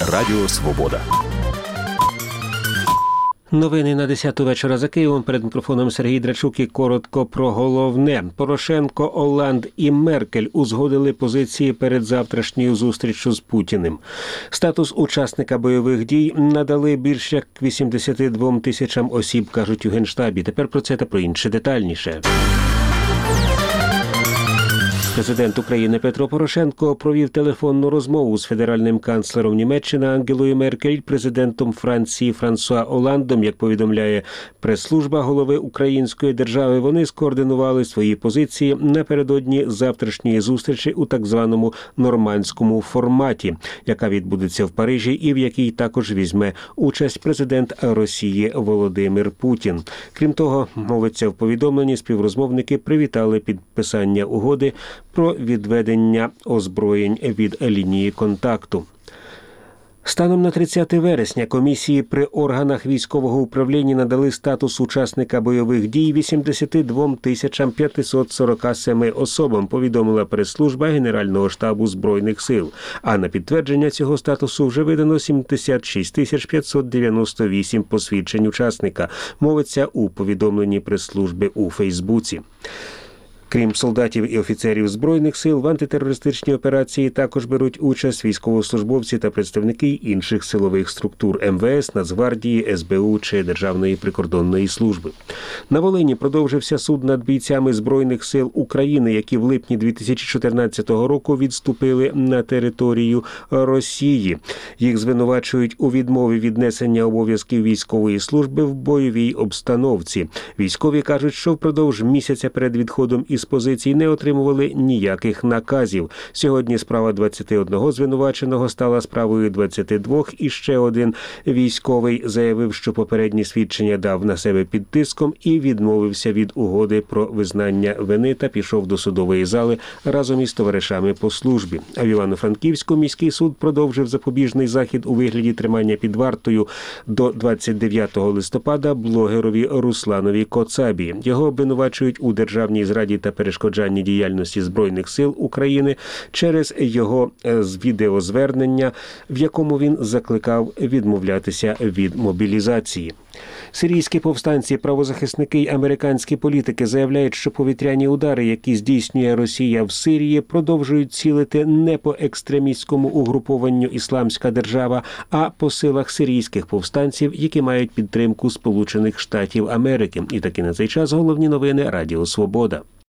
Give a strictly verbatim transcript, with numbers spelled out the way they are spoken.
Радіо Свобода. Новини на десяту вечора за Києвом. Перед мікрофоном Сергій Драчук і коротко про головне. Порошенко, Оланд і Меркель узгодили позиції перед завтрашньою зустрічю з Путіним. Статус учасника бойових дій надали більш як вісімдесят два тисячам осіб, кажуть у Генштабі. Тепер про це та про інше детальніше. Президент України Петро Порошенко провів телефонну розмову з федеральним канцлером Німеччини Ангелою Меркель, президентом Франції Франсуа Оландом. Як повідомляє прес-служба голови української держави, вони скоординували свої позиції напередодні завтрашньої зустрічі у так званому нормандському форматі, яка відбудеться в Парижі і в якій також візьме участь президент Росії Володимир Путін. Крім того, мовиться в повідомленні, співрозмовники привітали підписання угоди про відведення озброєнь від лінії контакту. Станом на тридцяте вересня комісії при органах військового управління надали статус учасника бойових дій вісімдесят два тисячам п'ятсот сорок сім особам, повідомила прес-служба Генерального штабу Збройних сил. А на підтвердження цього статусу вже видано сімдесят шість тисяч п'ятсот дев'яносто вісім посвідчень учасника, мовиться у повідомленні прес-служби у Фейсбуці. Крім солдатів і офіцерів Збройних сил, в антитерористичній операції також беруть участь військовослужбовці та представники інших силових структур – ем ве ес, Нацгвардії, ес бе у чи Державної прикордонної служби. На Волині продовжився суд над бійцями Збройних сил України, які в липні дві тисячі чотирнадцятого року відступили на територію Росії. Їх звинувачують у відмові від несення обов'язків військової служби в бойовій обстановці. Військові кажуть, що впродовж місяця перед відходом із з позицій не отримували ніяких наказів. Сьогодні справа двадцяти одного звинуваченого стала справою двадцяти двох, і ще один військовий заявив, що попередні свідчення дав на себе під тиском і відмовився від угоди про визнання вини та пішов до судової зали разом із товаришами по службі. А в Івано-Франківську міський суд продовжив запобіжний захід у вигляді тримання під вартою до двадцять дев'ятого листопада блогерові Русланові Коцабі. Його обвинувачують у державній зраді та перешкоджанні діяльності Збройних сил України через його відеозвернення, в якому він закликав відмовлятися від мобілізації. Сирійські повстанці, правозахисники й американські політики заявляють, що повітряні удари, які здійснює Росія в Сирії, продовжують цілити не по екстремістському угрупованню «Ісламська держава», а по силах сирійських повстанців, які мають підтримку Сполучених Штатів Америки. І таки на цей час головні новини Радіо Свобода.